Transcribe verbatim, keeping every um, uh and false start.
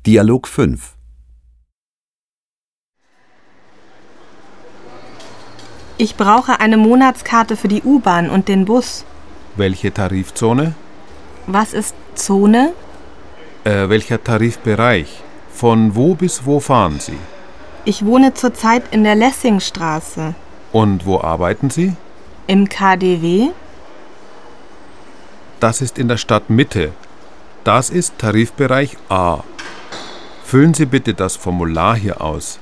Dialog fünf. Ich brauche eine Monatskarte für die U-Bahn und den Bus. Welche Tarifzone? Was ist Zone? Äh, welcher Tarifbereich? Von wo bis wo fahren Sie? Ich wohne zurzeit in der Lessingstraße. Und wo arbeiten Sie? Im K D W? Das ist in der Stadtmitte. Das ist Tarifbereich A. Füllen Sie bitte das Formular hier aus.